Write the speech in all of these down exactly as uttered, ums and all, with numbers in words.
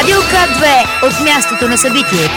Радио К две от мястото на събитието.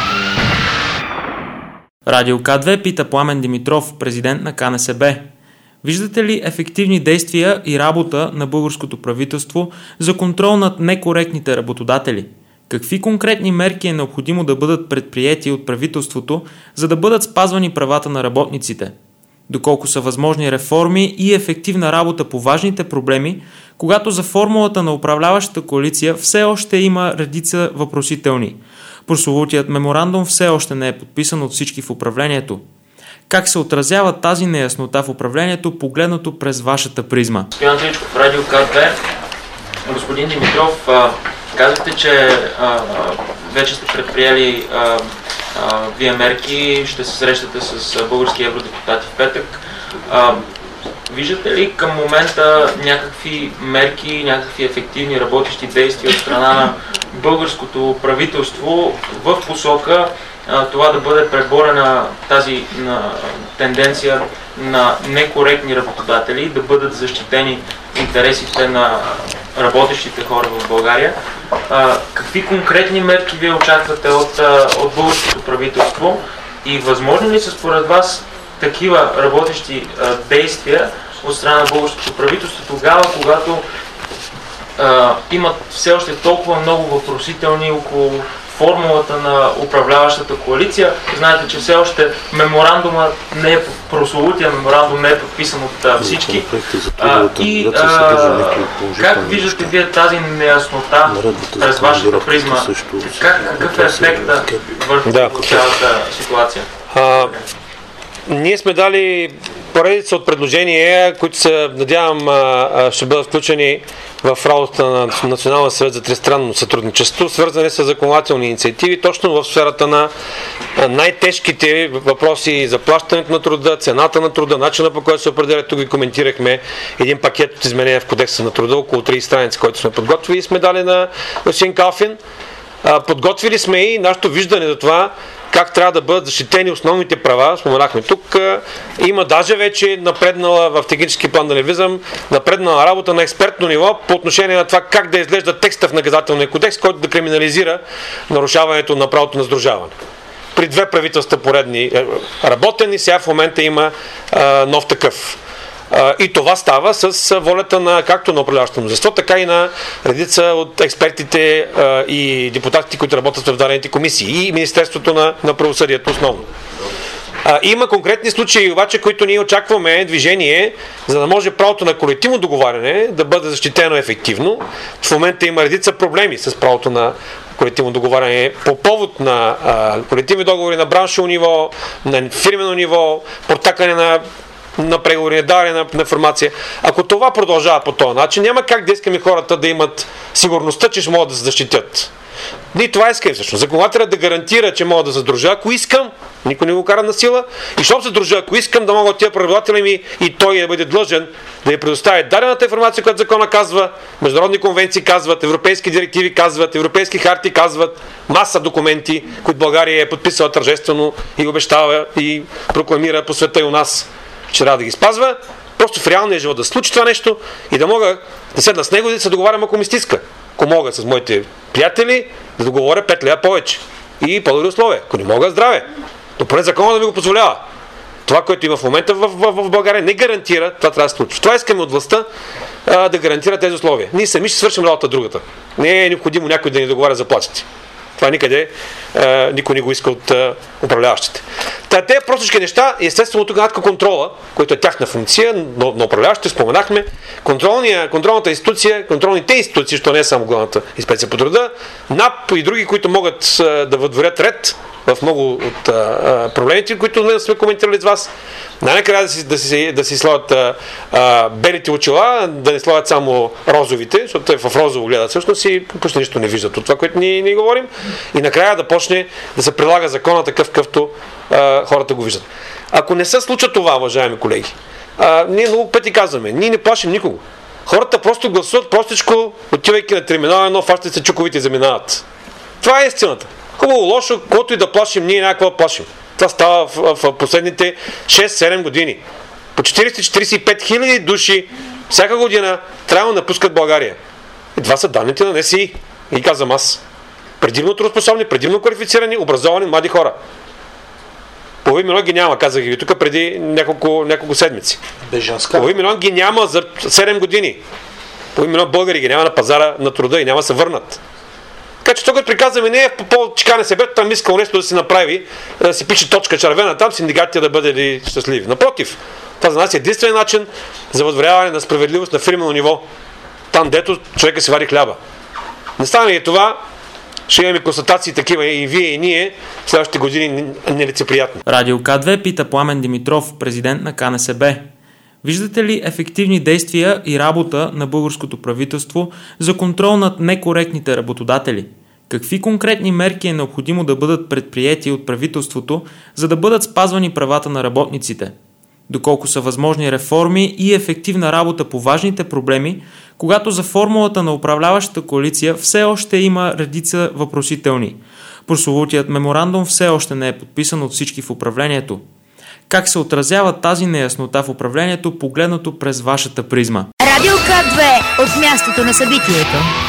Радио К две пита Пламен Димитров, президент на К Н С Б. Виждате ли ефективни действия и работа на българското правителство за контрол над некоректните работодатели? Какви конкретни мерки е необходимо да бъдат предприети от правителството, за да бъдат спазвани правата на работниците? Доколко са възможни реформи и ефективна работа по важните проблеми, когато за формулата на управляващата коалиция все още има редица въпросителни. Прословутият меморандум все още не е подписан от всички в управлението. Как се отразява тази неяснота в управлението, погледнато през вашата призма? Стоян Тричков, Радио К две. Господин Димитров, а, казахте, че а, вече сте предприели а, а, вие мерки, ще се срещате с български евродепутати в петък. А, виждате ли към момента някакви мерки, някакви ефективни работещи действия от страна на българското правителство в посока това да бъде преборена тази на, тенденция на некоректни работодатели, да бъдат защитени интересите на работещите хора в България? А, какви конкретни мерки вие очаквате от, от българското правителство и възможно ли са според вас такива работещи а, действия от страна на българското правителство тогава, когато а, имат все още толкова много въпросителни около формулата на управляващата коалиция? Знаете, че все още меморандума не е, прословутия меморандум не е подписан от а, всички. А, и а, как виждате вие тази неяснота през вашата призма? Как, какъв е ефекта върху да. цялата ситуация? А, ние сме дали поредица от предложения, които се надявам ще бъдат включени в работата на Националния съвет за тристранно сътрудничество, свързани с законодателни инициативи, точно в сферата на най-тежките въпроси за плащането на труда, цената на труда, начина по който се определя. Тук ви коментирахме един пакет от изменения в Кодекса на труда, около тридесет страници, който сме подготвили и сме дали на господин Калфин. Подготвили сме и нашето виждане за това как трябва да бъдат защитени основните права, споменахме тук. Има даже вече напреднала в технически план да не влизам, напреднала работа на експертно ниво по отношение на това как да изглежда текста в наказателния кодекс, който да криминализира нарушаването на правото на сдружаване. При две правителства поредни работен и сега в момента има а, нов такъв. И това става с волята на както на управляващото мнозинство, така и на редица от експертите и депутатите, които работят в дадените комисии и Министерството на, на правосъдието основно. Има конкретни случаи обаче, които ние очакваме движение, за да може правото на колективно договаряне да бъде защитено ефективно. В момента има редица проблеми с правото на колективно договаряне по повод на а, колективни договори на браншово ниво, на фирмено ниво, протакане на на преговори, даване на, на информация. Ако това продължава по този начин, няма как да искаме хората да имат сигурността, че ще могат да се защитят. Ние това искаме всъщност. Законодателят да гарантира, че мога да се дружа, ако искам, никой не го кара на сила, и щом се дружа, ако искам да могат тия праводатели ми и той да бъде длъжен да я предостави дадената информация, която закона казва, международни конвенции казват, европейски директиви казват, европейски харти казват, маса документи, които България е подписала тържествено и обещава и прокламира по света и у нас, че трябва да ги спазва, просто в реалния живот да случи това нещо и да мога да седна с него и да се договарям, ако ми стиска. Ако мога с моите приятели да договоря пет лева повече и по-добри условия. Ако не мога, здраве. Но поне закона да ми го позволява. Това, което има в момента в, в, в България, не гарантира това трябва да се случи. Това искаме от властта а, да гарантира тези условия. Ние сами ще свършим работа другата. Не е необходимо някой да ни договаря заплатите. Това никъде а, никой не го иска от а, управляващите. Та, те простички неща, естествено тук надка контрола, който е тяхна функция, но на управляващите споменахме, контролната институция, контролните институции, защото не е само главната инспекция по труда, НАП и други, които могат а, да въдворят ред в много от а, проблемите, които сме коментирали с вас. Най-накрая да си, да си, да си слагат а, а, белите очила, да не слагат само розовите, защото те в розово гледат всъщност и почти нищо не виждат от това, което ние, ние говорим. И накрая да почне да се прилага закона такъв, какъвто а, хората го виждат. Ако не се случва това, уважаеми колеги, а, ние много пъти казваме, ние не плашим никого. Хората просто гласуват простичко, отивайки на терминал едно, фащат се чуковите и заминават. Това е истината. Хубаво, лошо, който и да плашим, ние някакво плашим. Това става в, в, в последните шест-седем години. По четирийсет до четирийсет и пет хиляди души всяка година трябва да напускат България. И това са данните на НСИ. И казвам аз. Предимно трудоспособни, предимно квалифицирани, образовани млади хора. Половин милион ги няма, казах ги тук преди няколко, няколко седмици. Бежанска. Половин милион ги няма за седем години. Половин милион българи ги няма на пазара на труда и няма да се върнат. Така че тук приказваме не е по повод чекане себе, там искал нещо да си направи, да си пише точка червена, там синдикатите да бъдат щастливи. Напротив, това за нас е единствен начин за въдворяване на справедливост на фирмено ниво. Там, дето човека си вари хляба. Не стане и това, ще имаме констатации такива и вие и ние в следващите години нелицеприятни. Радио К две пита Пламен Димитров, президент на К Н С Б. Виждате ли ефективни действия и работа на българското правителство за контрол над некоректните работодатели? Какви конкретни мерки е необходимо да бъдат предприети от правителството, за да бъдат спазвани правата на работниците? Доколко са възможни реформи и ефективна работа по важните проблеми, когато за формулата на управляващата коалиция все още има редица въпросителни. Прословутият меморандум все още не е подписан от всички в управлението. Как се отразява тази неяснота в управлението, погледнато през вашата призма? Радио К две от мястото на събитието.